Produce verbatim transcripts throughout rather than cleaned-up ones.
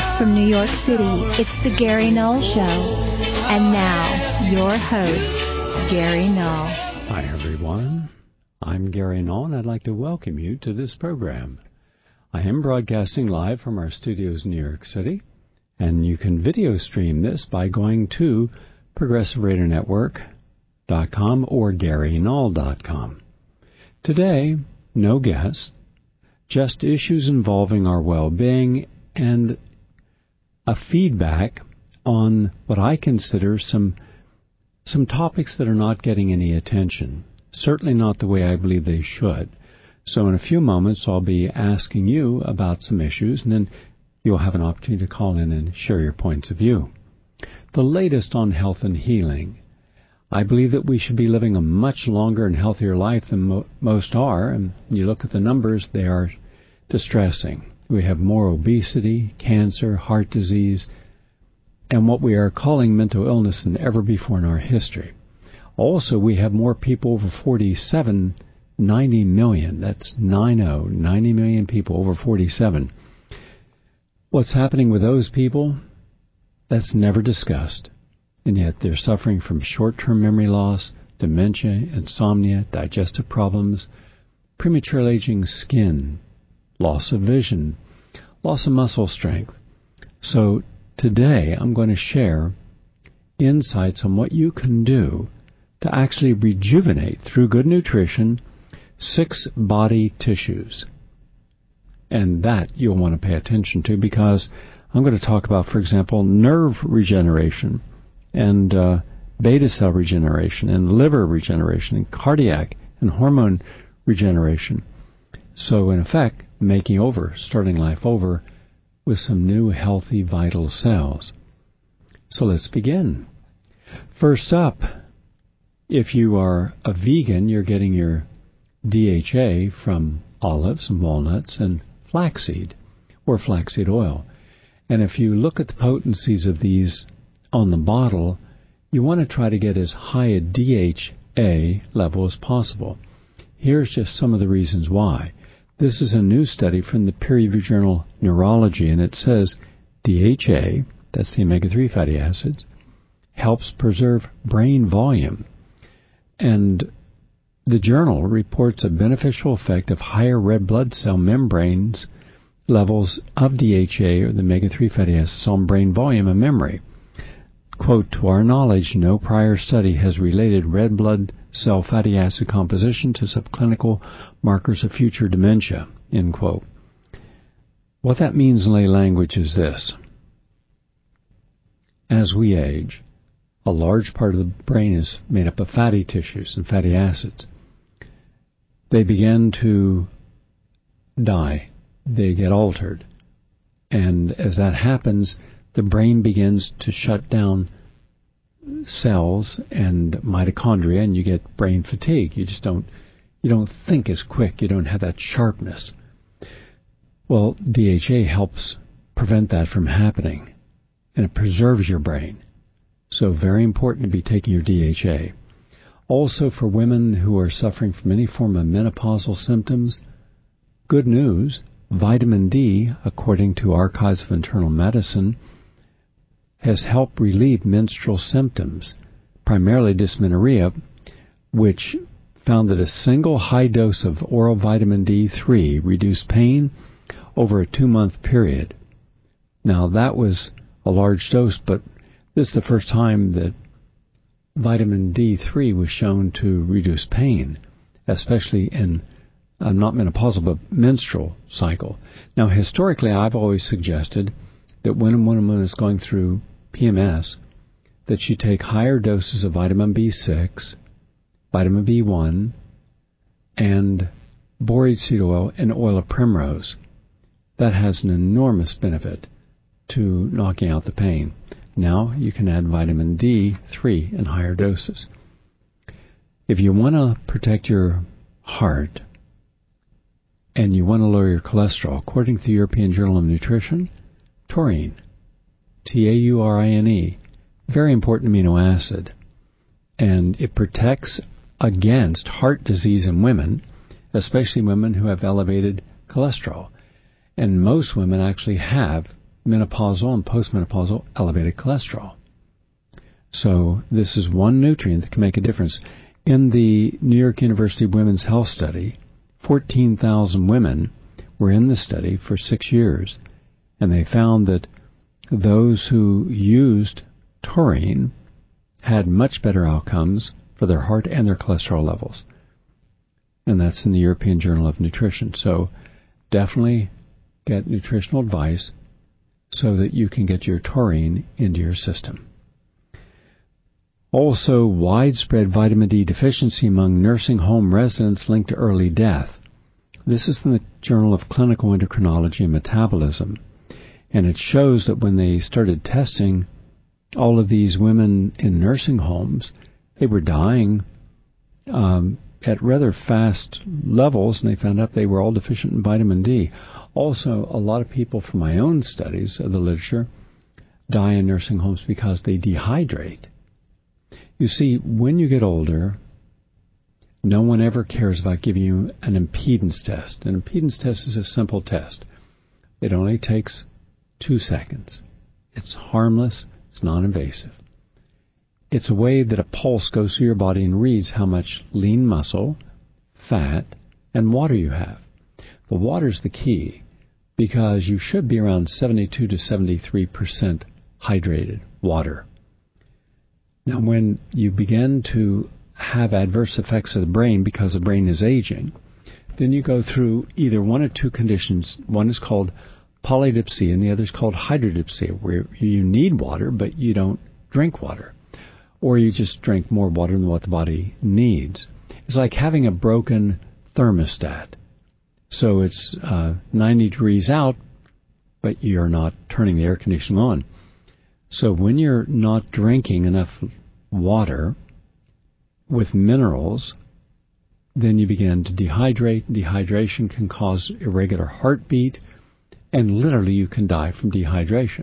From New York City, it's The Gary Null Show. And now, your host, Gary Null. Hi, everyone. I'm Gary Null, and I'd like to welcome you to this program. I am broadcasting live from our studios in New York City, and you can video stream this by going to progressive radio network dot com or gary null dot com. Today, no guests, just issues involving our well-being and a feedback on what I consider some some topics that are not getting any attention, certainly not the way I believe they should. So in a few moments, I'll be asking you about some issues, and then you'll have an opportunity to call in and share your points of view. The latest on health and healing. I believe that we should be living a much longer and healthier life than mo- most are, and you look at the numbers, they are distressing. We have more obesity, cancer, heart disease, and what we are calling mental illness than ever before in our history. Also, we have more people over forty-seven, ninety million. That's nine zero, ninety million people over forty-seven. What's happening with those people? That's never discussed. And yet they're suffering from short-term memory loss, dementia, insomnia, digestive problems, premature aging skin, loss of vision, loss of muscle strength. So today I'm going to share insights on what you can do to actually rejuvenate through good nutrition six body tissues. And that you'll want to pay attention to, because I'm going to talk about, for example, nerve regeneration and uh, beta cell regeneration and liver regeneration and cardiac and hormone regeneration. So in effect, making over, starting life over with some new healthy vital cells. So let's begin. First up, if you are a vegan, you're getting your D H A from olives and walnuts and flaxseed or flaxseed oil. And if you look at the potencies of these on the bottle, you want to try to get as high a D H A level as possible. Here's just some of the reasons why. This is a new study from the peer-reviewed journal Neurology, and it says D H A, that's the omega three fatty acids, helps preserve brain volume. And the journal reports a beneficial effect of higher red blood cell membranes levels of D H A, or the omega three fatty acids, on brain volume and memory. Quote, to our knowledge, no prior study has related red blood cell fatty acid composition to subclinical markers of future dementia, end quote. What that means in lay language is this. As we age, a large part of the brain is made up of fatty tissues and fatty acids. They begin to die. They get altered. And as that happens, the brain begins to shut down cells and mitochondria, and you get brain fatigue. You just don't, you don't think as quick. You don't have that sharpness. Well, D H A helps prevent that from happening, and it preserves your brain. So very important to be taking your D H A. Also, for women who are suffering from any form of menopausal symptoms, good news, vitamin D, according to Archives of Internal Medicine, has helped relieve menstrual symptoms, primarily dysmenorrhea, which found that a single high dose of oral vitamin D three reduced pain over a two-month period. Now, that was a large dose, but this is the first time that vitamin D three was shown to reduce pain, especially in uh, not menopausal, but menstrual cycle. Now, historically, I've always suggested that when a woman is going through P M S, that she take higher doses of vitamin B six, vitamin B one, and borage seed oil and oil of primrose. That has an enormous benefit to knocking out the pain. Now you can add vitamin D three in higher doses. If you want to protect your heart and you want to lower your cholesterol, according to the European Journal of Nutrition, taurine, T A U R I N E, very important amino acid, and it protects against heart disease in women, especially women who have elevated cholesterol. And most women actually have menopausal and postmenopausal elevated cholesterol. So this is one nutrient that can make a difference. In the New York University Women's Health Study, fourteen thousand women were in the study for six years, and they found that those who used taurine had much better outcomes for their heart and their cholesterol levels. And that's in the European Journal of Nutrition. So definitely get nutritional advice so that you can get your taurine into your system. Also, widespread vitamin D deficiency among nursing home residents linked to early death. This is from the Journal of Clinical Endocrinology and Metabolism. And it shows that when they started testing all of these women in nursing homes, they were dying um, at rather fast levels, and they found out they were all deficient in vitamin D. Also, a lot of people from my own studies of the literature die in nursing homes because they dehydrate. You see, when you get older, no one ever cares about giving you an impedance test. An impedance test is a simple test. It only takes two seconds. It's harmless. It's non-invasive. It's a way that a pulse goes through your body and reads how much lean muscle, fat, and water you have. The water's the key because you should be around seventy-two to seventy-three percent hydrated water. Now, when you begin to have adverse effects of the brain because the brain is aging, then you go through either one or two conditions. One is called polydipsia and the other is called hydrodipsia, where you need water but you don't drink water, or you just drink more water than what the body needs. It's like having a broken thermostat. So it's uh, ninety degrees out, but you're not turning the air conditioning on. So when you're not drinking enough water with minerals, then you begin to dehydrate. Dehydration can cause irregular heartbeat, and literally you can die from dehydration.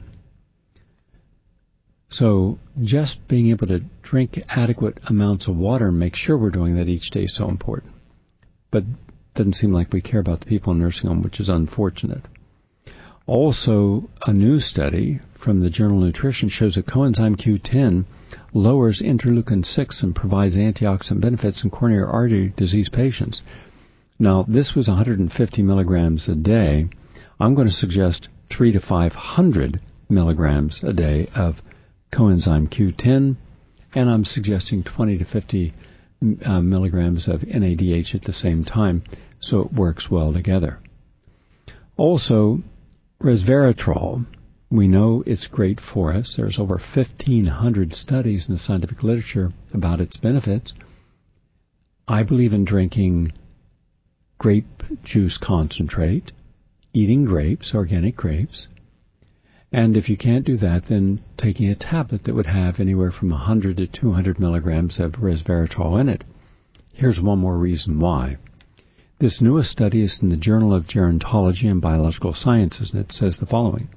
So just being able to drink adequate amounts of water and make sure we're doing that each day is so important. But it doesn't seem like we care about the people in nursing home, which is unfortunate. Also, a new study from the Journal of Nutrition shows that coenzyme Q ten lowers interleukin six and provides antioxidant benefits in coronary artery disease patients. Now, this was one hundred fifty milligrams a day. I'm going to suggest three to five hundred milligrams a day of coenzyme Q ten, and I'm suggesting twenty to fifty uh, milligrams of N A D H at the same time, so it works well together. Also, resveratrol, we know it's great for us. There's over fifteen hundred studies in the scientific literature about its benefits. I believe in drinking grape juice concentrate, eating grapes, organic grapes, and if you can't do that, then taking a tablet that would have anywhere from one hundred to two hundred milligrams of resveratrol in it. Here's one more reason why. This newest study is in the Journal of Gerontology and Biological Sciences, and it says the following.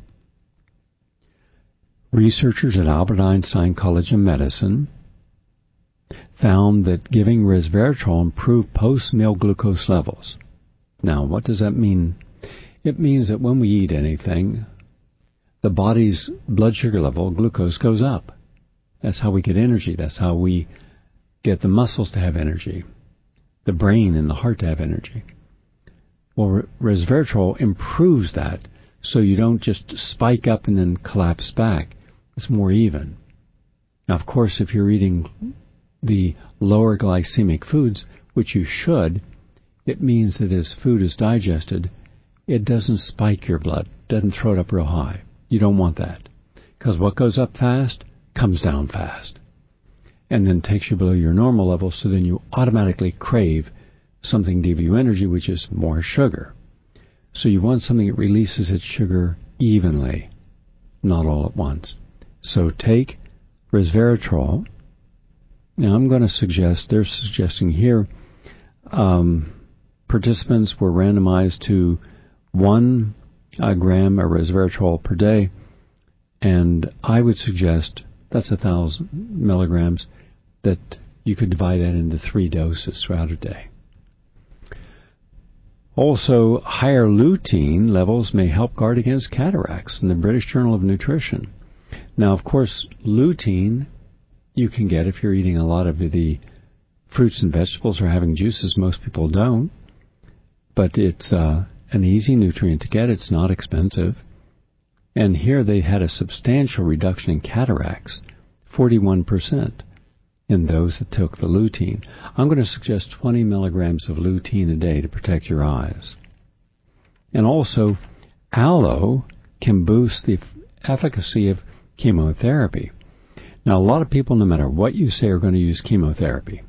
Researchers at Albert Einstein College of Medicine found that giving resveratrol improved post-meal glucose levels. Now, what does that mean? It means that when we eat anything, the body's blood sugar level, glucose, goes up. That's how we get energy. That's how we get the muscles to have energy, the brain and the heart to have energy. Well, resveratrol improves that, so you don't just spike up and then collapse back. It's more even. Now, of course, if you're eating the lower glycemic foods, which you should, it means that as food is digested, it doesn't spike your blood, doesn't throw it up real high. You don't want that, because what goes up fast comes down fast and then takes you below your normal level, so then you automatically crave something to give you energy, which is more sugar. So you want something that releases its sugar evenly, not all at once. So take resveratrol. Now I'm going to suggest, they're suggesting here, um, participants were randomized to one a gram of resveratrol per day, and I would suggest that's a thousand milligrams, that you could divide that into three doses throughout a day. Also, higher lutein levels may help guard against cataracts in the British Journal of Nutrition. Now, of course, lutein you can get if you're eating a lot of the fruits and vegetables or having juices. Most people don't. But it's uh, an easy nutrient to get. It's not expensive. And here they had a substantial reduction in cataracts, forty-one percent in those that took the lutein. I'm going to suggest twenty milligrams of lutein a day to protect your eyes. And also, aloe can boost the efficacy of chemotherapy. Now, a lot of people, no matter what you say, are going to use chemotherapy.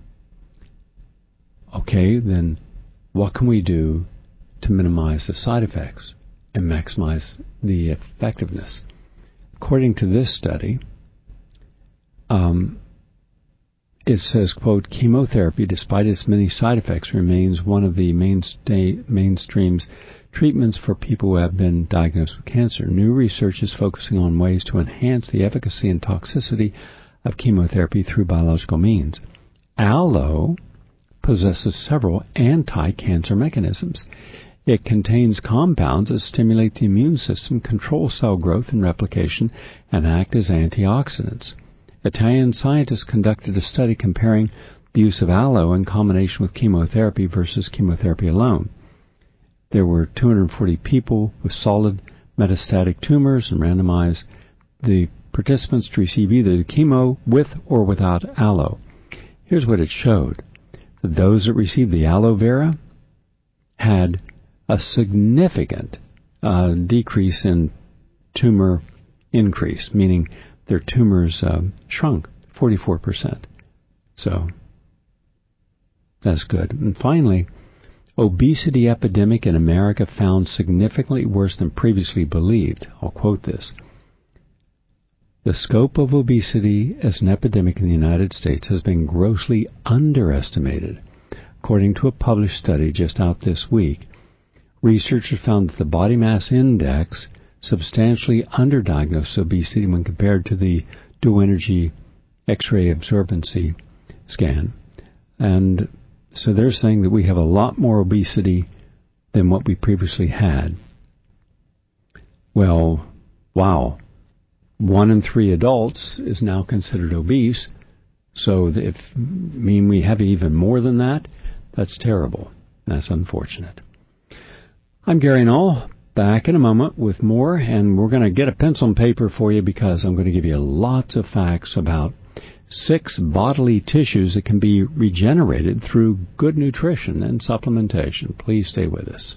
Okay, then what can we do to minimize the side effects and maximize the effectiveness? According to this study, um, it says, quote, chemotherapy, despite its many side effects, remains one of the mainstay, mainstream's treatments for people who have been diagnosed with cancer. New research is focusing on ways to enhance the efficacy and toxicity of chemotherapy through biological means. Aloe possesses several anti-cancer mechanisms. It contains compounds that stimulate the immune system, control cell growth and replication, and act as antioxidants. Italian scientists conducted a study comparing the use of aloe in combination with chemotherapy versus chemotherapy alone. There were two hundred forty people with solid metastatic tumors and randomized the participants to receive either the chemo with or without aloe. Here's what it showed. Those that received the aloe vera had a significant uh, decrease in tumor increase, meaning their tumors uh, shrunk forty-four percent. So that's good. And finally, obesity epidemic in America found significantly worse than previously believed. I'll quote this. The scope of obesity as an epidemic in the United States has been grossly underestimated. According to a published study just out this week, researchers found that the body mass index substantially underdiagnosed obesity when compared to the dual energy X-ray absorbency scan. And so they're saying that we have a lot more obesity than what we previously had. Well, wow. One in three adults is now considered obese. So if mean we have even more than that, that's terrible. That's unfortunate. I'm Gary Null, back in a moment with more, and we're going to get a pencil and paper for you because I'm going to give you lots of facts about six bodily tissues that can be regenerated through good nutrition and supplementation. Please stay with us.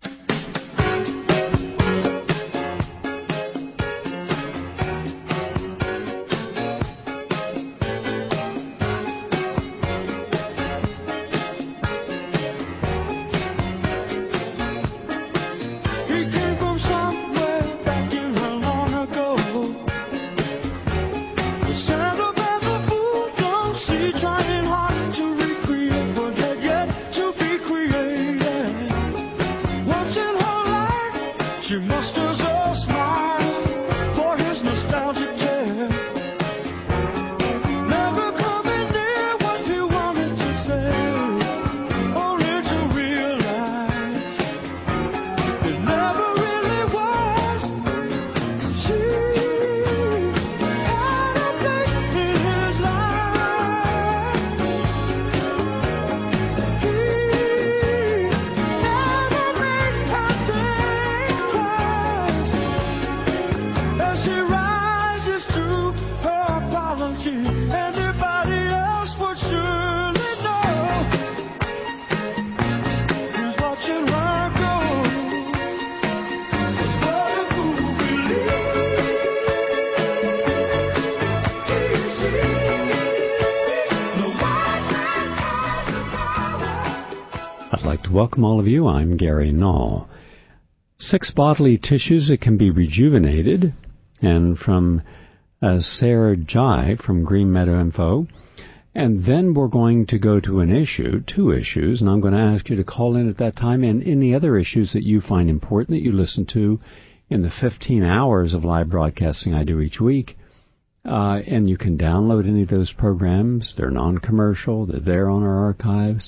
Welcome all of you. I'm Gary Null. Six bodily tissues that can be rejuvenated, and from uh, Sarah Jai from Green Meadow Info. And then we're going to go to an issue, two issues, and I'm going to ask you to call in at that time, and any other issues that you find important that you listen to in the fifteen hours of live broadcasting I do each week. Uh, and you can download any of those programs. They're non-commercial. They're there on our archives.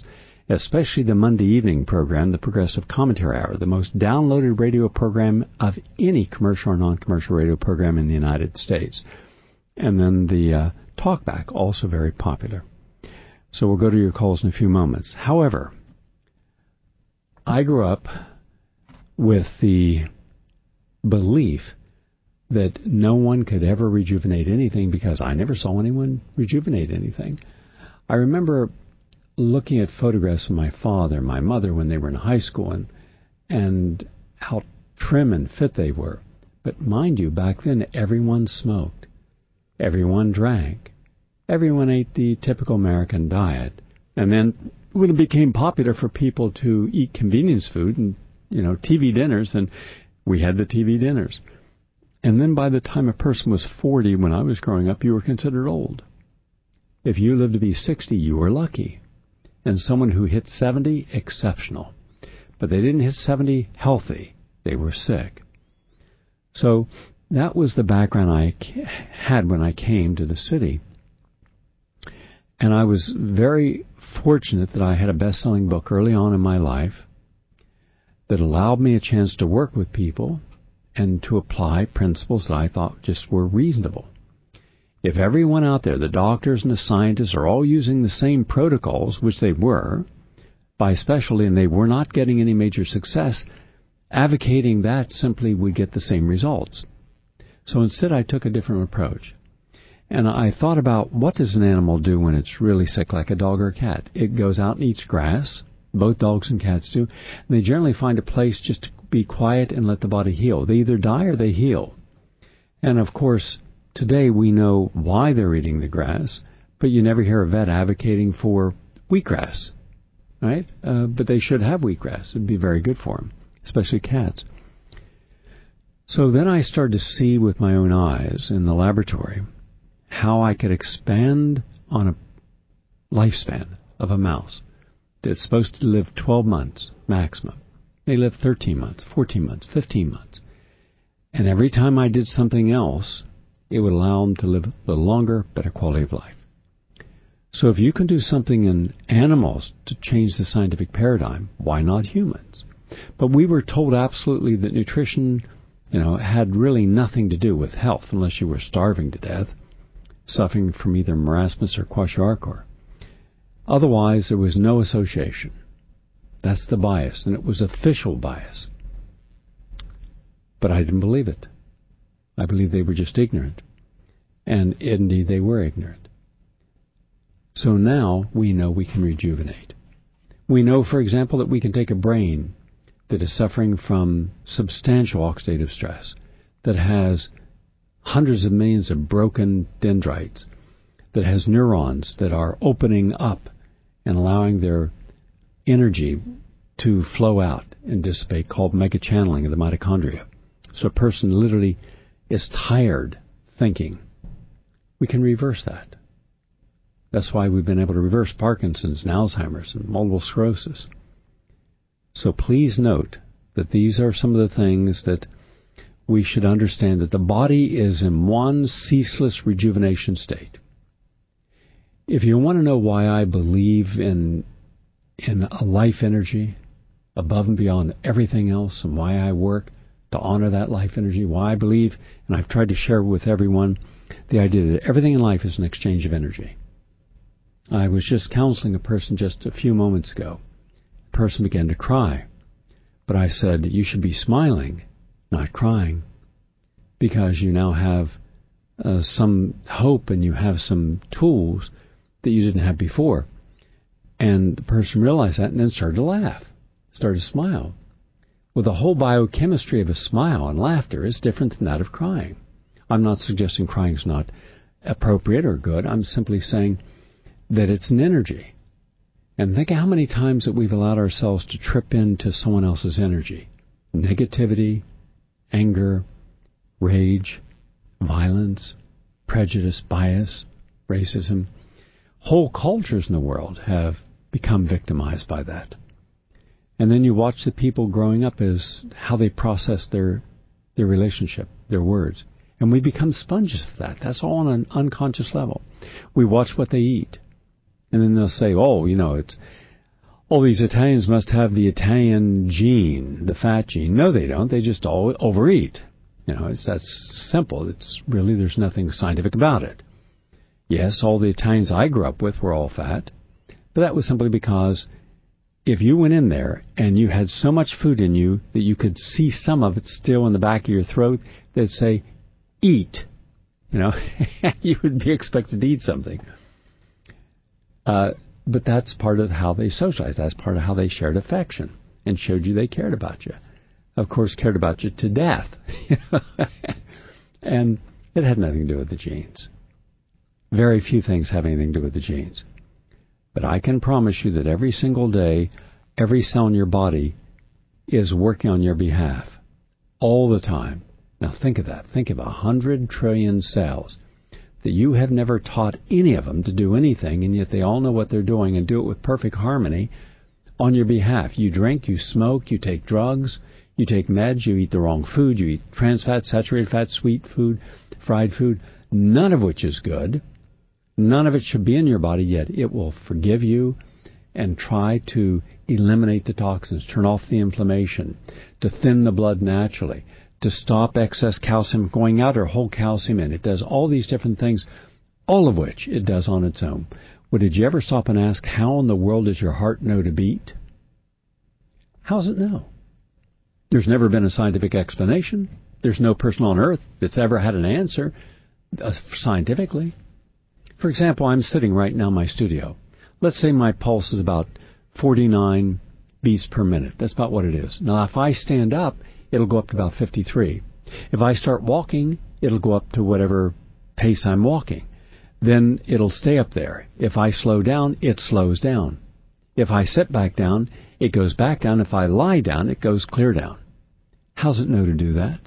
especially the Monday evening program, the Progressive Commentary Hour, the most downloaded radio program of any commercial or non-commercial radio program in the United States. And then the uh, Talkback, also very popular. So we'll go to your calls in a few moments. However, I grew up with the belief that no one could ever rejuvenate anything because I never saw anyone rejuvenate anything. I remember looking at photographs of my father and my mother when they were in high school and, and how trim and fit they were. But mind you, back then everyone smoked. Everyone drank. Everyone ate the typical American diet. And then when it became popular for people to eat convenience food and, you know, T V dinners, and we had the T V dinners. And then by the time a person was forty, when I was growing up, you were considered old. If you lived to be sixty, you were lucky. And someone who hit seventy, exceptional. But they didn't hit seventy healthy. They were sick. So that was the background I had when I came to the city. And I was very fortunate that I had a best-selling book early on in my life that allowed me a chance to work with people and to apply principles that I thought just were reasonable. If everyone out there, the doctors and the scientists, are all using the same protocols, which they were, by specialty, and they were not getting any major success, advocating that simply would get the same results. So instead I took a different approach. And I thought about, what does an animal do when it's really sick, like a dog or a cat? It goes out and eats grass. Both dogs and cats do. And they generally find a place just to be quiet and let the body heal. They either die or they heal. And of course, today we know why they're eating the grass, but you never hear a vet advocating for wheatgrass, right? Uh, but they should have wheatgrass. It would be very good for them, especially cats. So then I started to see with my own eyes in the laboratory how I could expand on a lifespan of a mouse that's supposed to live twelve months maximum. They live thirteen months, fourteen months, fifteen months. And every time I did something else, it would allow them to live a little longer, better quality of life. So if you can do something in animals to change the scientific paradigm, why not humans? But we were told absolutely that nutrition, you know, had really nothing to do with health unless you were starving to death, suffering from either marasmus or kwashiorkor. Otherwise, there was no association. That's the bias, and it was official bias. But I didn't believe it. I believed they were just ignorant. And indeed, they were ignorant. So now we know we can rejuvenate. We know, for example, that we can take a brain that is suffering from substantial oxidative stress, that has hundreds of millions of broken dendrites, that has neurons that are opening up and allowing their energy to flow out and dissipate, called megachanneling of the mitochondria. So a person literally is tired thinking. We can reverse that. That's why we've been able to reverse Parkinson's and Alzheimer's and multiple sclerosis. So please note that these are some of the things that we should understand, that the body is in one ceaseless rejuvenation state. If you want to know why I believe in in a life energy above and beyond everything else, and why I work to honor that life energy, why I believe, and I've tried to share with everyone, the idea that everything in life is an exchange of energy. I was just counseling a person just a few moments ago. The person began to cry. But I said, you should be smiling, not crying, because you now have uh, some hope and you have some tools that you didn't have before. And the person realized that and then started to laugh, started to smile. Well, the whole biochemistry of a smile and laughter is different than that of crying. I'm not suggesting crying is not appropriate or good. I'm simply saying that it's an energy. And think of how many times that we've allowed ourselves to trip into someone else's energy. Negativity, anger, rage, violence, prejudice, bias, racism. Whole cultures in the world have become victimized by that. And then you watch the people growing up as how they process their their relationship, their words. And we become sponges of that. That's all on an unconscious level. We watch what they eat. And then they'll say, oh, you know, it's all these Italians must have the Italian gene, the fat gene. No, they don't. They just all overeat. You know, it's that's simple. It's really, there's nothing scientific about it. Yes, all the Italians I grew up with were all fat, but that was simply because if you went in there and you had so much food in you that you could see some of it still in the back of your throat, they'd say, eat. You know, you would be expected to eat something. Uh, but that's part of how they socialized. That's part of how they shared affection and showed you they cared about you. Of course, cared about you to death. And it had nothing to do with the genes. Very few things have anything to do with the genes. But I can promise you that every single day, every cell in your body is working on your behalf. All the time. Now think of that. Think of a hundred trillion cells that you have never taught any of them to do anything, and yet they all know what they're doing and do it with perfect harmony on your behalf. You drink, you smoke, you take drugs, you take meds, you eat the wrong food, you eat trans fat, saturated fat, sweet food, fried food, none of which is good. None of it should be in your body, yet it will forgive you and try to eliminate the toxins, turn off the inflammation, to thin the blood naturally, to stop excess calcium going out or hold calcium in. It does all these different things, all of which it does on its own. Well, did you ever stop and ask, how in the world does your heart know to beat? How does it know? There's never been a scientific explanation. There's no person on earth that's ever had an answer uh, scientifically. For example, I'm sitting right now in my studio. Let's say my pulse is about forty-nine beats per minute. That's about what it is. Now, if I stand up, it'll go up to about fifty-three. If I start walking, it'll go up to whatever pace I'm walking. Then it'll stay up there. If I slow down, it slows down. If I sit back down, it goes back down. If I lie down, it goes clear down. How does it know to do that?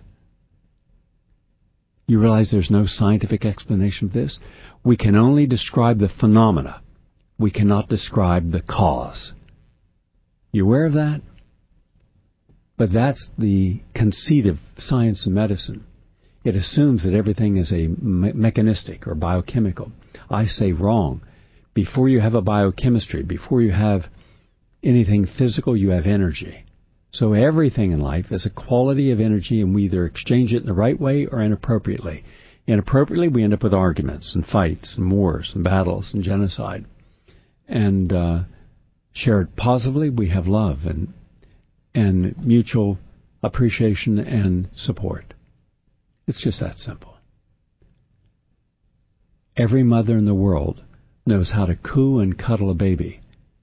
You realize there's no scientific explanation for this? We can only describe the phenomena. We cannot describe the cause. You aware of that? But that's the conceit of science and medicine. It assumes that everything is a me- mechanistic or biochemical. I say wrong. Before you have a biochemistry, before you have anything physical, you have energy. So everything in life is a quality of energy, and we either exchange it in the right way or inappropriately. Inappropriately, we end up with arguments and fights and wars and battles and genocide. And uh, share it positively, we have love and and mutual appreciation and support. It's just that simple. Every mother in the world knows how to coo and cuddle a baby.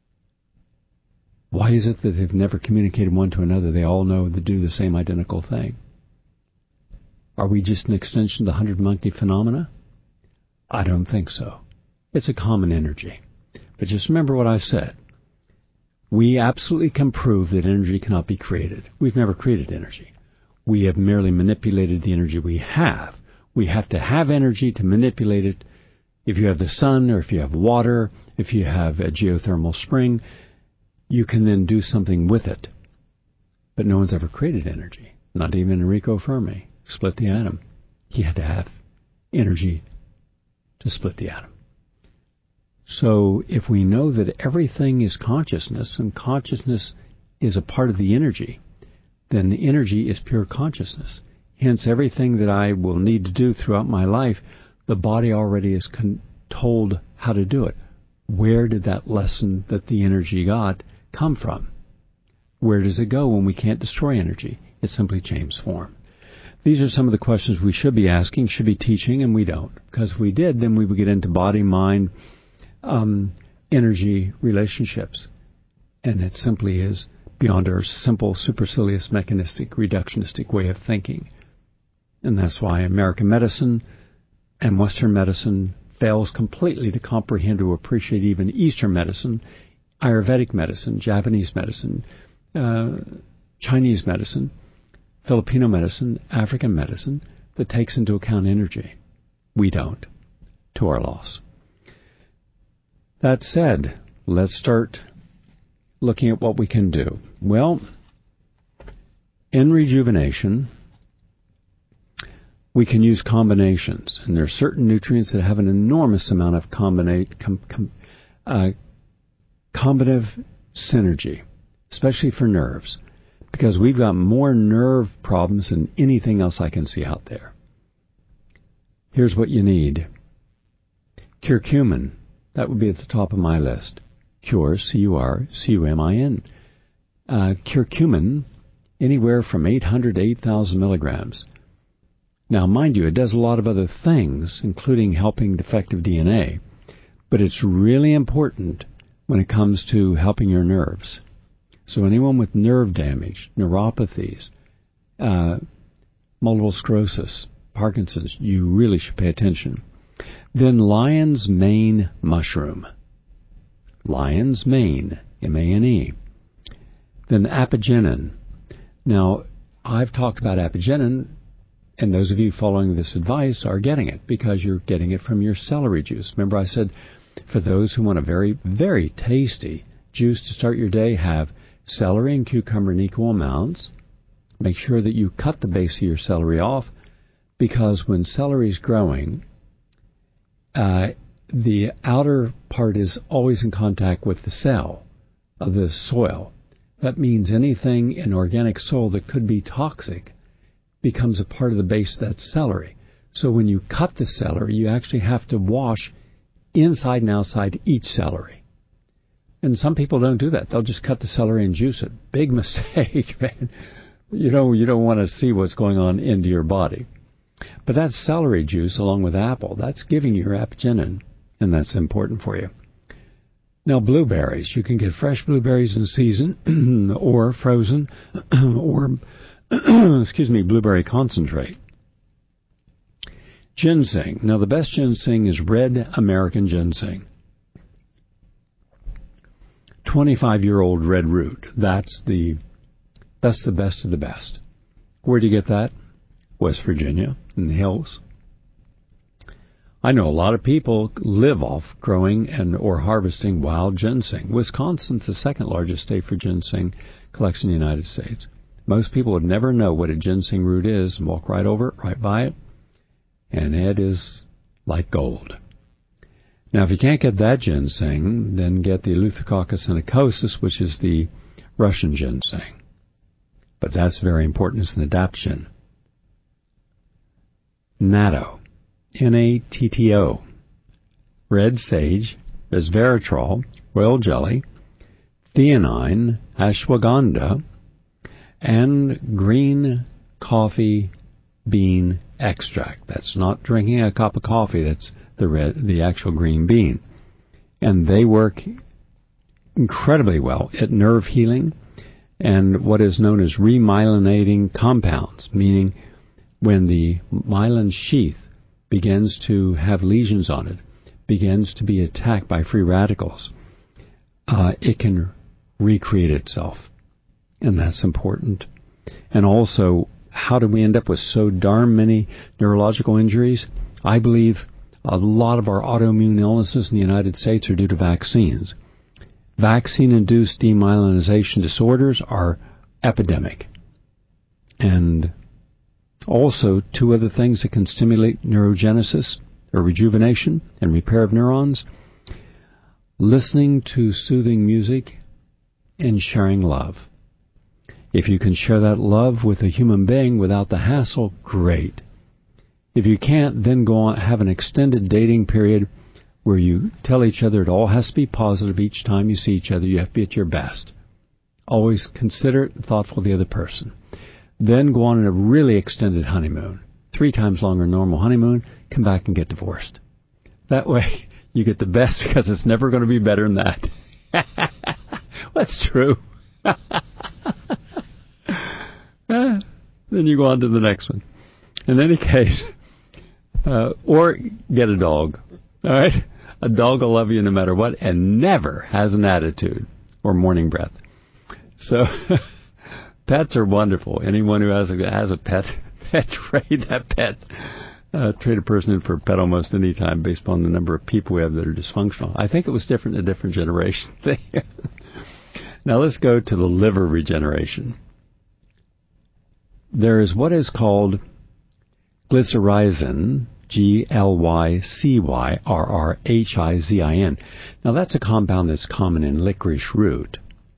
Why is it that they've never communicated one to another? They all know to do the same identical thing. Are we just an extension of the hundred monkey phenomena? I don't think so. It's a common energy. But just remember what I've said. We absolutely can prove that energy cannot be created. We've never created energy. We have merely manipulated the energy we have. We have to have energy to manipulate it. If you have the sun, or if you have water, if you have a geothermal spring, you can then do something with it. But no one's ever created energy. Not even Enrico Fermi. Split the atom. He had to have energy to split the atom. So if we know that everything is consciousness, and consciousness is a part of the energy, then the energy is pure consciousness. Hence, everything that I will need to do throughout my life, the body already is con- told how to do it. Where did that lesson that the energy got come from? Where does it go when we can't destroy energy? It simply changes form. These are some of the questions we should be asking, should be teaching, and we don't. Because if we did, then we would get into body, mind, um, energy relationships. And it simply is beyond our simple, supercilious, mechanistic, reductionistic way of thinking. And that's why American medicine and Western medicine fails completely to comprehend or appreciate even Eastern medicine, Ayurvedic medicine, Japanese medicine, uh, Chinese medicine, Filipino medicine, African medicine, that takes into account energy. We don't, to our loss. That said, let's start looking at what we can do. Well, in rejuvenation, we can use combinations, and there are certain nutrients that have an enormous amount of combinate, com, com, uh, combinative synergy, especially for nerves, because we've got more nerve problems than anything else I can see out there. Here's what you need. Curcumin, that would be at the top of my list. Cure, C U R C U M I N. Uh, curcumin, anywhere from eight hundred to eight thousand milligrams. Now, mind you, it does a lot of other things, including helping defective D N A, but it's really important when it comes to helping your nerves. So anyone with nerve damage, neuropathies, uh, multiple sclerosis, Parkinson's, you really should pay attention. Then lion's mane mushroom. Lion's mane, M A N E. Then apigenin. Now, I've talked about apigenin, and those of you following this advice are getting it because you're getting it from your celery juice. Remember I said, for those who want a very, very tasty juice to start your day, have celery and cucumber in equal amounts. Make sure that you cut the base of your celery off, because when celery is growing, uh, the outer part is always in contact with the cell of the soil. That means anything in organic soil that could be toxic becomes a part of the base of that celery. So when you cut the celery, you actually have to wash inside and outside each celery. And some people don't do that. They'll just cut the celery and juice it. Big mistake, man. You know, you don't want to see what's going on into your body. But that celery juice, along with apple, that's giving you your apigenin, and that's important for you. Now, blueberries. You can get fresh blueberries in season, or frozen, or, excuse me, blueberry concentrate. Ginseng. Now, the best ginseng is red American ginseng. twenty-five-year-old red root. That's the, that's the best of the best. Where do you get that? West Virginia, in the hills. I know a lot of people live off growing and or harvesting wild ginseng. Wisconsin's the second largest state for ginseng collection in the United States. Most people would never know what a ginseng root is and walk right over it, right by it, and it is like gold. Now, if you can't get that ginseng, then get the Eleutherococcus silicosus, which is the Russian ginseng. But that's very important. It's an adaptogen. Natto, N A T T O, red sage, resveratrol, royal jelly, theanine, ashwagandha, and green coffee bean extract. That's not drinking a cup of coffee. That's the red, the actual green bean. And they work incredibly well at nerve healing and what is known as remyelinating compounds, meaning when the myelin sheath begins to have lesions on it, begins to be attacked by free radicals, uh, it can recreate itself. And that's important. And also, how do we end up with so darn many neurological injuries? I believe a lot of our autoimmune illnesses in the United States are due to vaccines. Vaccine-induced demyelinization disorders are epidemic. And also, two other things that can stimulate neurogenesis, or rejuvenation and repair of neurons: listening to soothing music and sharing love. If you can share that love with a human being without the hassle, great. If you can't, then go on, have an extended dating period where you tell each other it all has to be positive each time you see each other. You have to be at your best. Always considerate and thoughtful of the other person. Then go on a really extended honeymoon, three times longer than normal honeymoon, come back and get divorced. That way you get the best, because it's never going to be better than that. That's true. Then you go on to the next one. In any case, uh, or get a dog. All right? A dog will love you no matter what and never has an attitude or morning breath. So pets are wonderful. Anyone who has a, has a pet, pet trade that pet. Uh, trade a person in for a pet almost any time based upon the number of people we have that are dysfunctional. I think it was different in a different generation. Now let's go to the liver regeneration. There is what is called glycyrrhizin, G L Y C Y R R H I Z I N. Now that's a compound that's common in licorice root.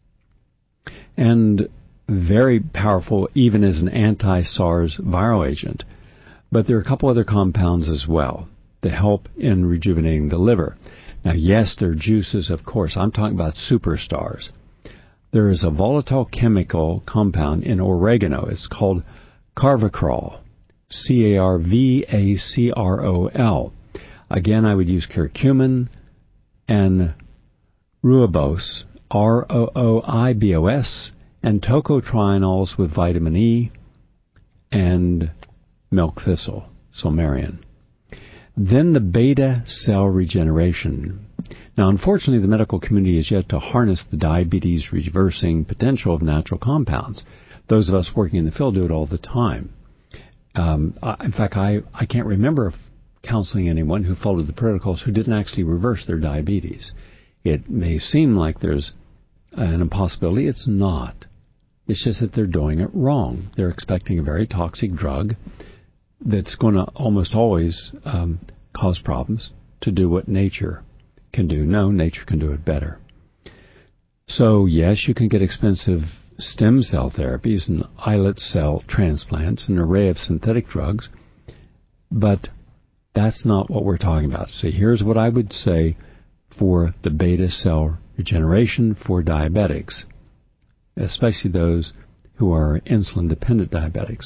and very powerful even as an anti-SARS viral agent. But there are a couple other compounds as well that help in rejuvenating the liver. Now, yes, there are juices, of course. I'm talking about superstars. There is a volatile chemical compound in oregano. It's called carvacrol, C A R V A C R O L. Again, I would use curcumin and rooibos, R O O I B O S, and tocotrienols with vitamin E and milk thistle, Solmarian. Then the beta cell regeneration. Now, unfortunately, the medical community has yet to harness the diabetes reversing potential of natural compounds. Those of us working in the field do it all the time. Um, in fact, I, I can't remember counseling anyone who followed the protocols who didn't actually reverse their diabetes. It may seem like there's an impossibility. It's not. It's just that they're doing it wrong. They're expecting a very toxic drug that's going to almost always um, cause problems to do what nature can do. No, nature can do it better. So, yes, you can get expensive stem cell therapies and islet cell transplants, an array of synthetic drugs, but that's not what we're talking about. So here's what I would say for the beta cell regeneration for diabetics, especially those who are insulin-dependent diabetics.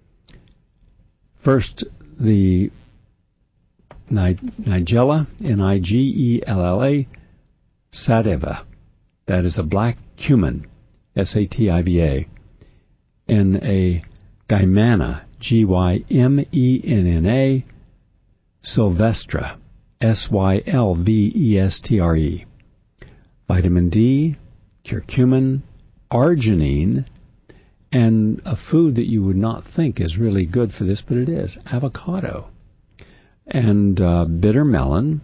First, the Nigella, N I G E L L A, sativa. That is a black cumin, S A T I V A, and a Gymnana, G Y M E N N A, Sylvestre, S Y L V E S T R E. Vitamin D, curcumin, arginine, and a food that you would not think is really good for this, but it is, avocado. And uh, bitter melon,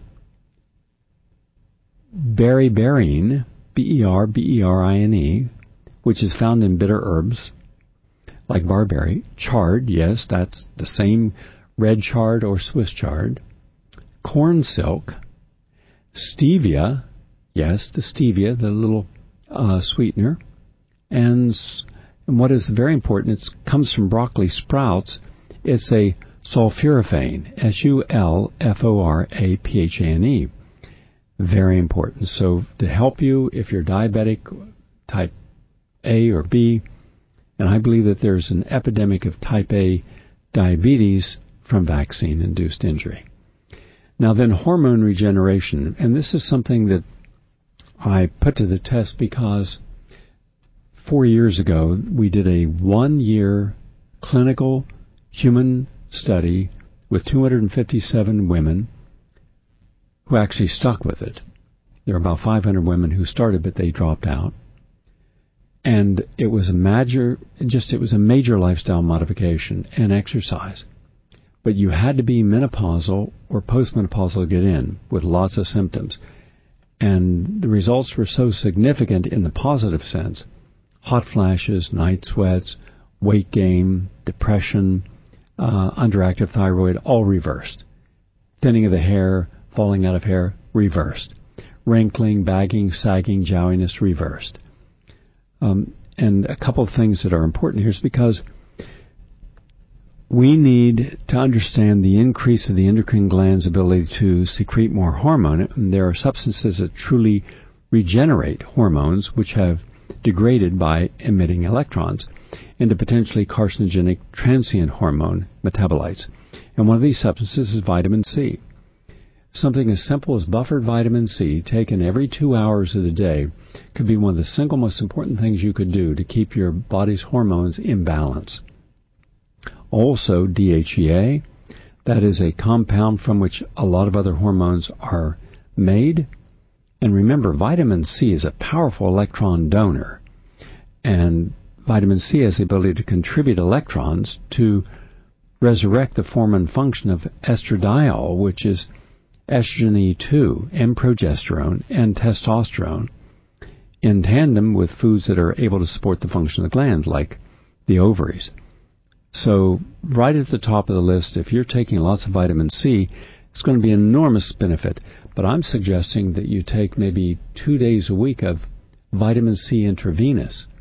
berberine, B E R B E R I N E, which is found in bitter herbs like barberry. Chard, yes, that's the same red chard or Swiss chard. Corn silk. Stevia, yes, the stevia, the little uh, sweetener. And, and what is very important, it comes from broccoli sprouts. It's a sulforaphane, S U L F O R A P H A N E. Very important. So to help you if you're diabetic, type A or B, and I believe that there's an epidemic of type A diabetes from vaccine-induced injury. Now then, hormone regeneration, and this is something that I put to the test because four years ago we did a one-year clinical human study with two hundred fifty-seven women who actually stuck with it. There were about five hundred women who started, but they dropped out. And it was a major, just it was a major lifestyle modification and exercise. But you had to be menopausal or postmenopausal to get in with lots of symptoms. And the results were so significant in the positive sense. Hot flashes, night sweats, weight gain, depression, uh, underactive thyroid, all reversed. Thinning of the hair, falling out of hair, reversed. Wrinkling, bagging, sagging, jowiness, reversed. Um, and a couple of things that are important here is because we need to understand the increase of the endocrine gland's ability to secrete more hormone. And there are substances that truly regenerate hormones, which have degraded by emitting electrons into potentially carcinogenic transient hormone metabolites. And one of these substances is vitamin C. Something as simple as buffered vitamin C taken every two hours of the day could be one of the single most important things you could do to keep your body's hormones in balance. Also, D H E A, that is a compound from which a lot of other hormones are made. And remember, vitamin C is a powerful electron donor. And vitamin C has the ability to contribute electrons to resurrect the form and function of estradiol, which is estrogen E two and progesterone and testosterone in tandem with foods that are able to support the function of the gland, like the ovaries. So right at the top of the list, if you're taking lots of vitamin C, it's going to be an enormous benefit. But I'm suggesting that you take maybe two days a week of vitamin C intravenous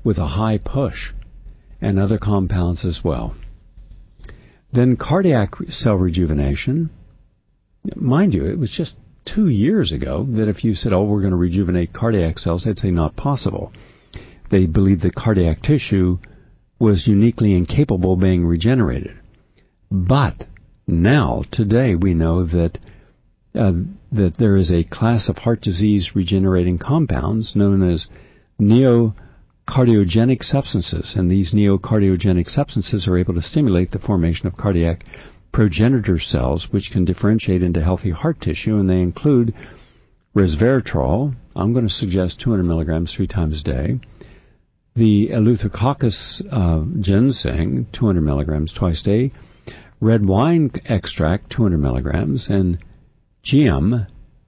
with a high push, and other compounds as well. Then cardiac cell rejuvenation. Mind you, it was just two years ago that if you said, oh, we're going to rejuvenate cardiac cells, they'd say not possible. They believed that cardiac tissue was uniquely incapable of being regenerated. But now, today, we know that uh, that there is a class of heart disease regenerating compounds known as neocardiogenic substances, and these neocardiogenic substances are able to stimulate the formation of cardiac progenitor cells, which can differentiate into healthy heart tissue, and they include resveratrol. I'm going to suggest two hundred milligrams three times a day. The Eleutherococcus uh, ginseng, two hundred milligrams twice a day. Red wine extract, two hundred milligrams, and G M,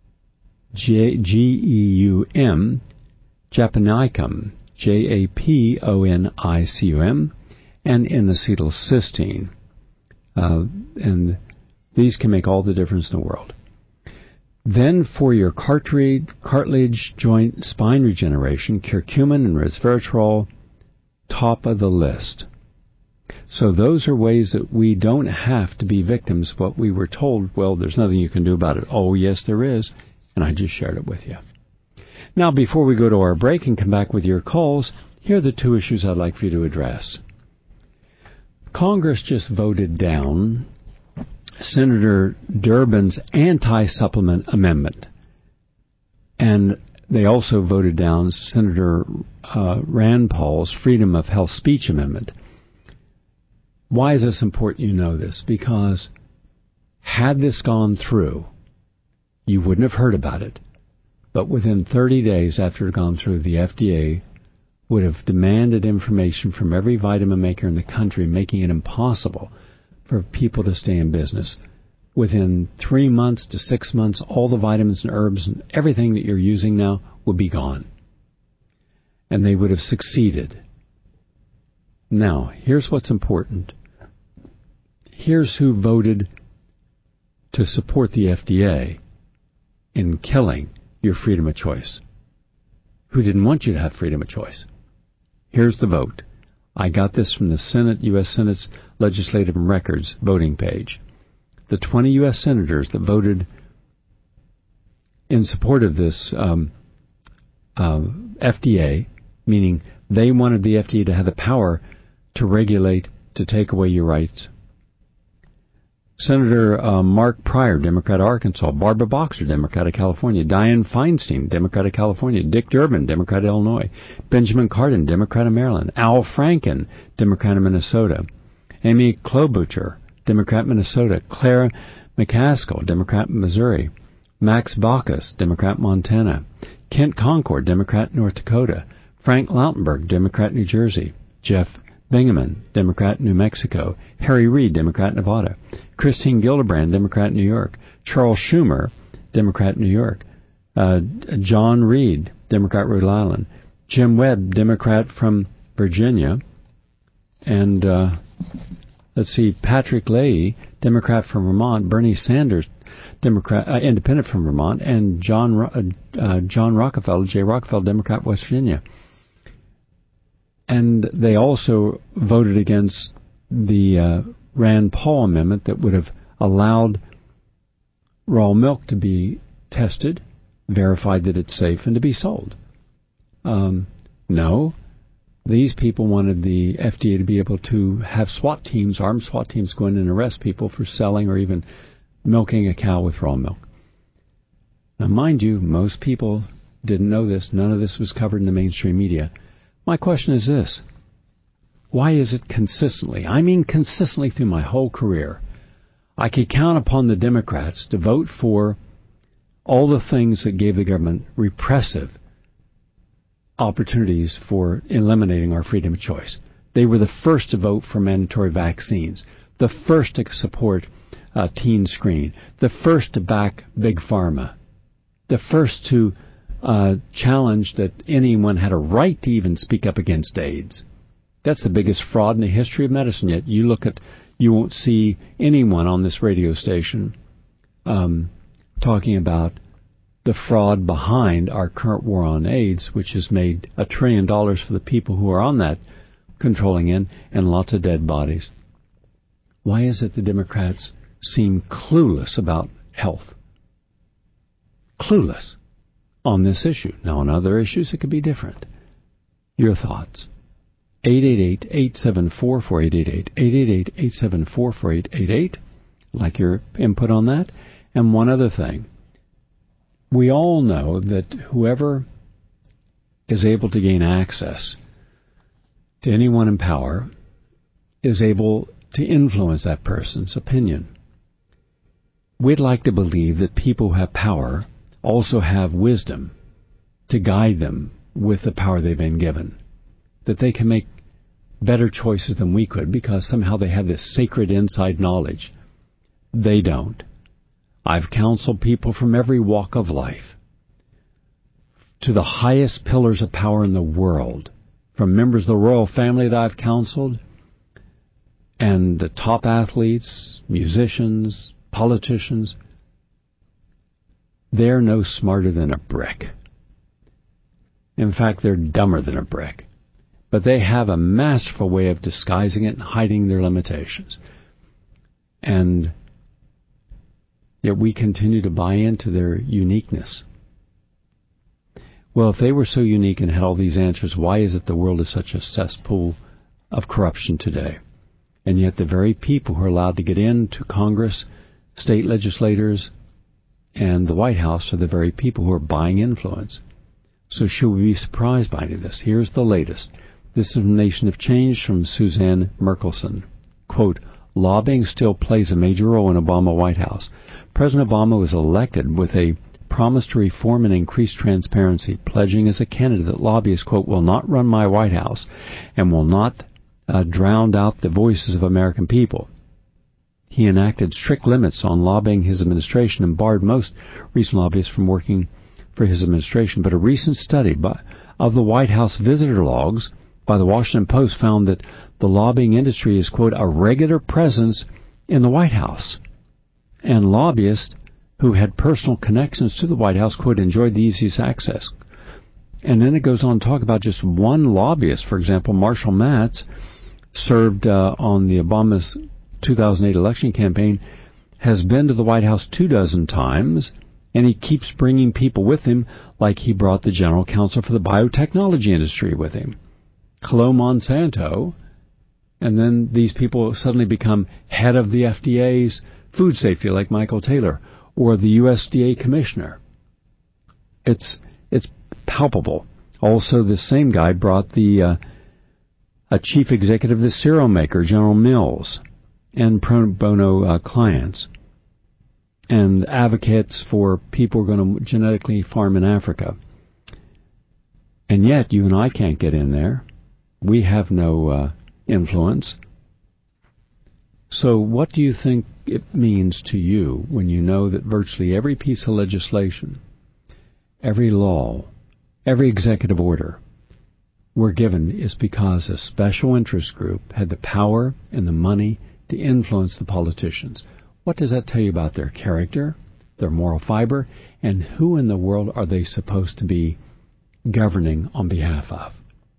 G E U M, Japonicum, J A P O N I C U M, and N-acetylcysteine. Uh, and these can make all the difference in the world. Then for your cartilage, cartilage joint spine regeneration, curcumin and resveratrol, top of the list. So those are ways that we don't have to be victims of what we were told, well, there's nothing you can do about it. Oh, yes, there is. And I just shared it with you. Now, before we go to our break and come back with your calls, here are the two issues I'd like for you to address. Congress just voted down Senator Durbin's anti-supplement amendment. And they also voted down Senator uh, Rand Paul's Freedom of Health Speech Amendment. Why is this important you know this? Because had this gone through, you wouldn't have heard about it. But within thirty days after it had gone through, the F D A would have demanded information from every vitamin maker in the country, making it impossible for people to stay in business. Within three months to six months, all the vitamins and herbs and everything that you're using now would be gone. And they would have succeeded. Now, here's what's important. Here's who voted to support the F D A in killing your freedom of choice. Who didn't want you to have freedom of choice. Here's the vote. I got this from the Senate, U S Senate's Legislative Records voting page. The twenty U S senators that voted in support of this um, uh, F D A, meaning they wanted the F D A to have the power to regulate, to take away your rights. Senator uh, Mark Pryor, Democrat of Arkansas. Barbara Boxer, Democrat of California. Dianne Feinstein, Democrat of California. Dick Durbin, Democrat of Illinois. Benjamin Cardin, Democrat of Maryland. Al Franken, Democrat of Minnesota. Amy Klobuchar, Democrat Minnesota. Clara McCaskill, Democrat Missouri. Max Baucus, Democrat Montana. Kent Concord, Democrat North Dakota. Frank Lautenberg, Democrat New Jersey. Jeff Bingaman, Democrat New Mexico. Harry Reid, Democrat Nevada. Christine Gillibrand, Democrat New York. Charles Schumer, Democrat New York. Uh, John Reed, Democrat Rhode Island. Jim Webb, Democrat from Virginia. And uh, let's see, Patrick Leahy, Democrat from Vermont. Bernie Sanders, Democrat, uh, Independent from Vermont. And John uh, uh, John Rockefeller, J. Rockefeller, Democrat, West Virginia. And they also voted against the uh, Rand Paul amendment that would have allowed raw milk to be tested, verified that it's safe, and to be sold. Um, no, these people wanted the F D A to be able to have SWAT teams, armed SWAT teams, go in and arrest people for selling or even milking a cow with raw milk. Now, mind you, most people didn't know this. None of this was covered in the mainstream media. My question is this. Why is it consistently, I mean consistently through my whole career, I could count upon the Democrats to vote for all the things that gave the government repressive opportunities for eliminating our freedom of choice. They were the first to vote for mandatory vaccines, the first to support uh, teen screen, the first to back Big Pharma, the first to uh, challenge that anyone had a right to even speak up against AIDS. That's the biggest fraud in the history of medicine yet. You look at, you won't see anyone on this radio station um, talking about the fraud behind our current war on AIDS, which has made a trillion dollars for the people who are on that controlling end and lots of dead bodies. Why is it the Democrats seem clueless about health? Clueless on this issue. Now, on other issues, it could be different. Your thoughts? eight eight eight, eight seven four, four eight eight eight, eight eight eight, eight seven four, four eight eight eight. I'd like your input on that. And one other thing. We all know that whoever is able to gain access to anyone in power is able to influence that person's opinion. We'd like to believe that people who have power also have wisdom to guide them with the power they've been given, that they can make better choices than we could because somehow they have this sacred inside knowledge. They don't. I've counseled people from every walk of life to the highest pillars of power in the world, from members of the royal family that I've counseled and the top athletes, musicians, politicians. They're no smarter than a brick. In fact, they're dumber than a brick. But they have a masterful way of disguising it and hiding their limitations. And yet we continue to buy into their uniqueness. Well, if they were so unique and had all these answers, why is it the world is such a cesspool of corruption today? And yet the very people who are allowed to get into Congress, state legislators, and the White House are the very people who are buying influence. So should we be surprised by any of this? Here's the latest. This is from Nation of Change from Suzanne Merkelson. Quote, lobbying still plays a major role in Obama White House. President Obama was elected with a promise to reform and increase transparency, pledging as a candidate that lobbyists, quote, will not run my White House and will not uh, drown out the voices of American people. He enacted strict limits on lobbying his administration and barred most recent lobbyists from working for his administration. But a recent study by, of the White House visitor logs by the Washington Post found that the lobbying industry is, quote, a regular presence in the White House. And lobbyists who had personal connections to the White House, quote, enjoyed the easiest access. And then it goes on to talk about just one lobbyist. For example, Marshall Matz served uh, on the Obama's two thousand eight election campaign, has been to the White House two dozen times, and he keeps bringing people with him, like he brought the general counsel for the biotechnology industry with him. Hello, Monsanto. And then these people suddenly become head of the F D A's food safety, like Michael Taylor, or the U S D A commissioner. It's it's palpable. Also, this same guy brought the uh, a chief executive of the cereal maker, General Mills, and pro bono uh, clients, and advocates for people who are going to genetically farm in Africa. And yet, you and I can't get in there. We have no uh, influence. So what do you think it means to you when you know that virtually every piece of legislation, every law, every executive order we're given is because a special interest group had the power and the money to influence the politicians? What does that tell you about their character, their moral fiber, and who in the world are they supposed to be governing on behalf of?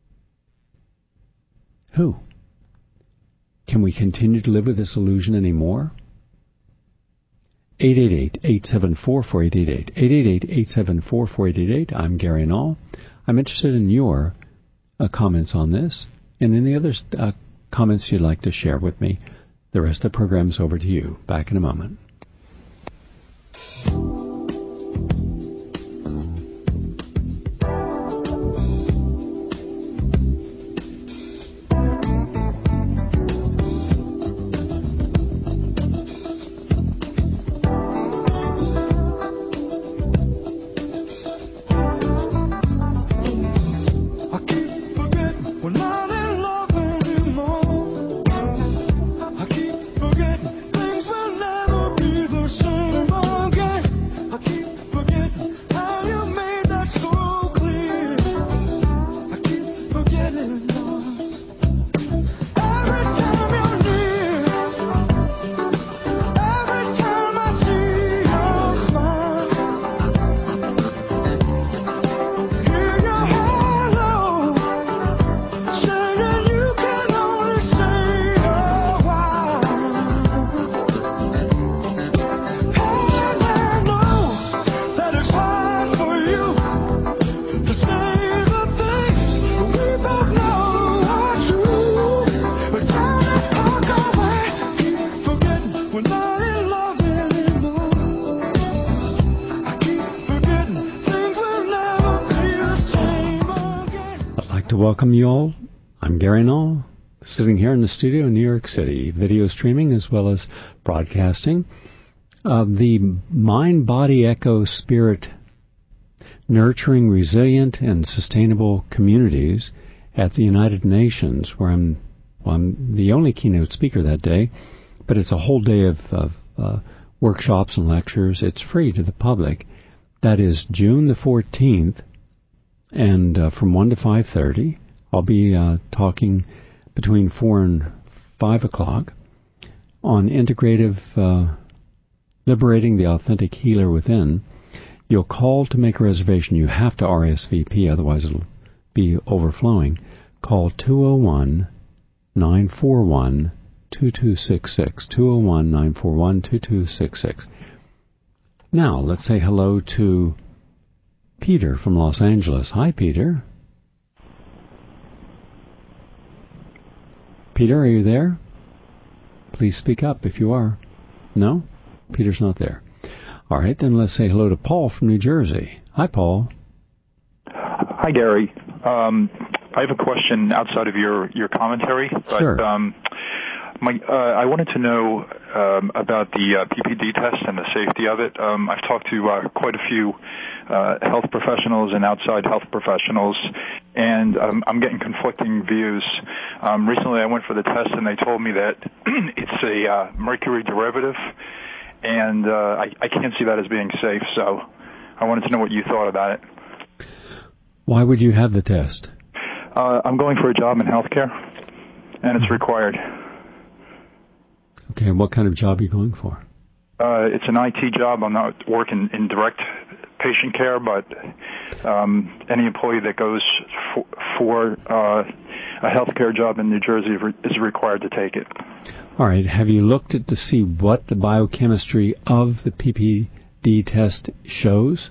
Who? Can we continue to live with this illusion anymore? eight eight eight, eight seven four, four eight eight eight. eight eight eight, eight seven four, four eight eight eight. I'm Gary Null. I'm interested in your uh, comments on this and any other uh, comments you'd like to share with me. The rest of the program's over to you. Back in a moment. Forgetting things will never be to welcome you all. I'm Gary Null, sitting here in the studio in New York City, video streaming as well as broadcasting. Uh, the Mind, Body, Echo, Spirit Nurturing Resilient and Sustainable Communities at the United Nations, where I'm, well, I'm the only keynote speaker that day, but it's a whole day of, of uh, workshops and lectures. It's free to the public. That is June the fourteenth, and uh, from one to five thirty. I'll be uh, talking between four and five o'clock on integrative uh, liberating the authentic healer within. You'll call to make a reservation. You have to R S V P, otherwise it'll be overflowing. Call two oh one, nine four one, two two six six, two oh one, nine four one, two two six six. Now, let's say hello to Peter from Los Angeles. Hi, Peter. Peter, are you there? Please speak up if you are. No? Peter's not there. All right, then let's say hello to Paul from New Jersey. Hi, Paul. Hi, Gary. Um, I have a question outside of your, your commentary. But, sure. Um, my, uh, I wanted to know um, about the uh, P P D test and the safety of it. Um, I've talked to uh, quite a few uh, health professionals and outside health professionals, and um, I'm getting conflicting views. Um, recently, I went for the test, and they told me that it's a uh, mercury derivative, and uh, I, I can't see that as being safe. So I wanted to know what you thought about it. Why would you have the test? Uh, I'm going for a job in healthcare, and it's required. Okay, what kind of job are you going for? Uh, it's an I T job. I'm not working in direct patient care, but um, any employee that goes for, for uh, a healthcare job in New Jersey is required to take it. All right. Have you looked at to see what the biochemistry of the P P D test shows?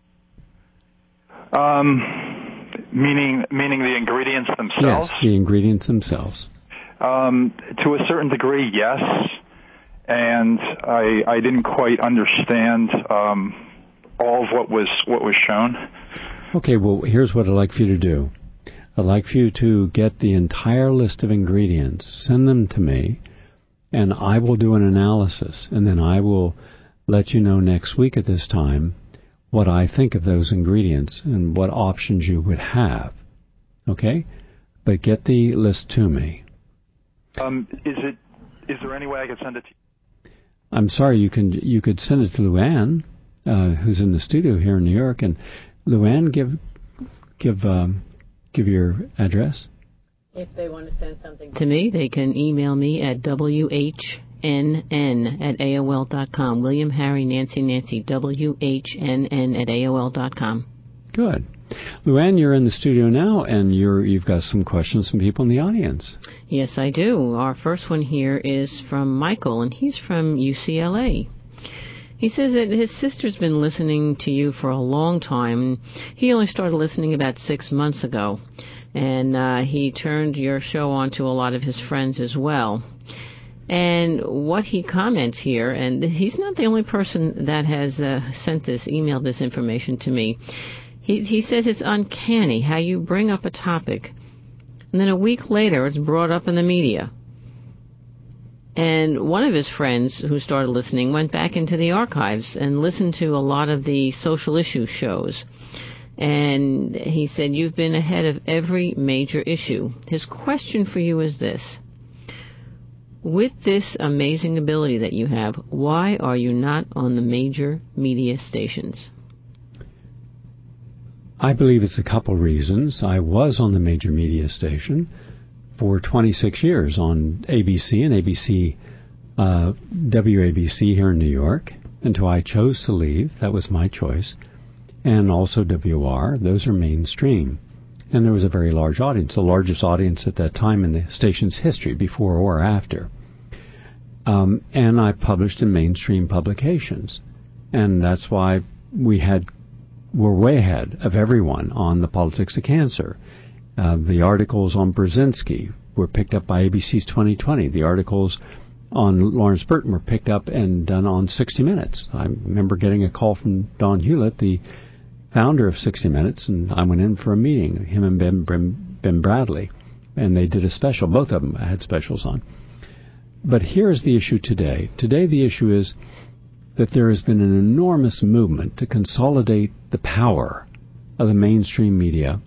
Um, meaning, meaning the ingredients themselves? Yes, the ingredients themselves. Um, to a certain degree, yes. And I, I didn't quite understand um, all of what was what was shown. Okay, well, here's what I'd like for you to do. I'd like for you to get the entire list of ingredients, send them to me, and I will do an analysis, and then I will let you know next week at this time what I think of those ingredients and what options you would have. Okay? But get the list to me. Um, is it? Is there any way I could send it to you? I'm sorry, you can you could send it to Luann, uh, who's in the studio here in New York. And Luann, give give um, give your address. If they want to send something to me, they can email me at W H N N at A O L dot com. William, Harry, Nancy, Nancy, W H N N at A O L dot com. Good. Luann, you're in the studio now, and you're, you've got some questions from people in the audience. Yes, I do. Our first one here is from Michael, and he's from U C L A. He says that his sister's been listening to you for a long time. He only started listening about six months ago, and uh, he turned your show on to a lot of his friends as well. And what he comments here, and he's not the only person that has uh, sent this, emailed this information to me. He, he says it's uncanny how you bring up a topic, and then a week later it's brought up in the media. And one of his friends who started listening went back into the archives and listened to a lot of the social issue shows. And he said, you've been ahead of every major issue. His question for you is this. With this amazing ability that you have, why are you not on the major media stations? I believe it's a couple reasons. I was on the major media station for twenty-six years on A B C and A B C, uh, W A B C here in New York until I chose to leave. That was my choice. And also W R. Those are mainstream. And there was a very large audience, the largest audience at that time in the station's history, before or after. Um, and I published in mainstream publications. And that's why we had we're way ahead of everyone on the politics of cancer. Uh, the articles on Brzezinski were picked up by A B C's twenty twenty. The articles on Lawrence Burton were picked up and done on sixty minutes. I remember getting a call from Don Hewlett, the founder of sixty minutes, and I went in for a meeting, him and Ben, Ben, Ben Bradley, and they did a special. Both of them had specials on. But here's the issue today. Today the issue is that there has been an enormous movement to consolidate the power of the mainstream media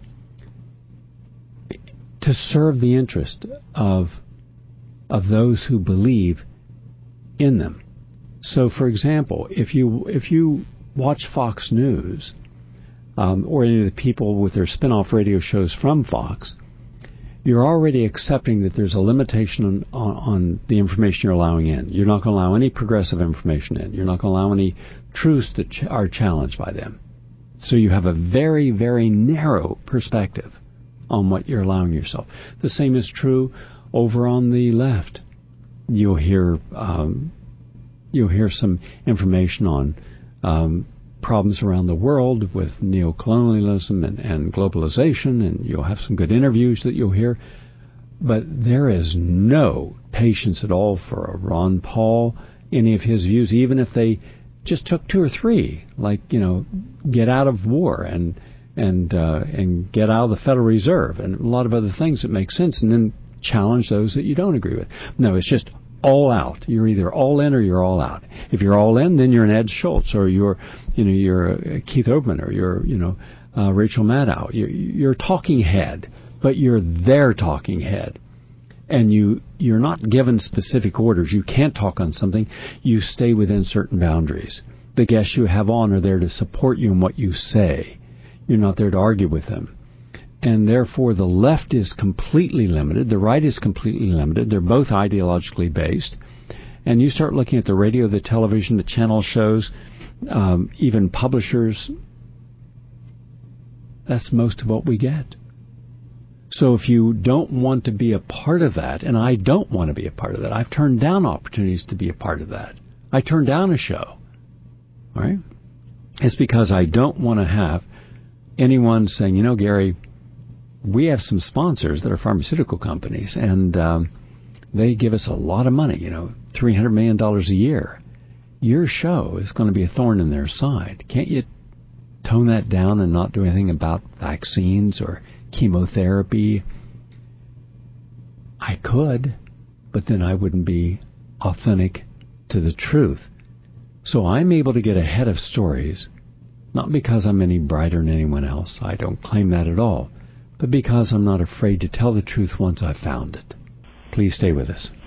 to serve the interest of of those who believe in them. So, for example, if you if you watch Fox News um, or any of the people with their spin-off radio shows from Fox, you're already accepting that there's a limitation on, on, on the information you're allowing in. You're not going to allow any progressive information in. You're not going to allow any truths that ch- are challenged by them. So you have a very, very narrow perspective on what you're allowing yourself. The same is true over on the left. You'll hear um, you'll hear some information on um, problems around the world with neocolonialism and, and globalization, and you'll have some good interviews that you'll hear. But there is no patience at all for Ron Paul, any of his views, even if they just took two or three, like, you know, get out of war and and uh, and get out of the Federal Reserve and a lot of other things that make sense, and then challenge those that you don't agree with. No, it's just all out. You're either all in or you're all out. If you're all in, then you're an Ed Schultz, or you're, you know, you're a Keith Oberman, or you're, you know, uh, Rachel Maddow. You're, you're a talking head, but you're their talking head, and you you're not given specific orders. You can't talk on something. You stay within certain boundaries. The guests you have on are there to support you in what you say. You're not there to argue with them. And therefore, the left is completely limited. The right is completely limited. They're both ideologically based. And you start looking at the radio, the television, the channel shows, um, even publishers. That's most of what we get. So if you don't want to be a part of that, and I don't want to be a part of that, I've turned down opportunities to be a part of that. I turned down a show. All right? It's because I don't want to have anyone saying, you know, Gary, we have some sponsors that are pharmaceutical companies, and um, they give us a lot of money, you know, three hundred million dollars a year. Your show is going to be a thorn in their side. Can't you tone that down and not do anything about vaccines or chemotherapy? I could, but then I wouldn't be authentic to the truth. So I'm able to get ahead of stories, not because I'm any brighter than anyone else. I don't claim that at all. But because I'm not afraid to tell the truth once I've found it. Please stay with us.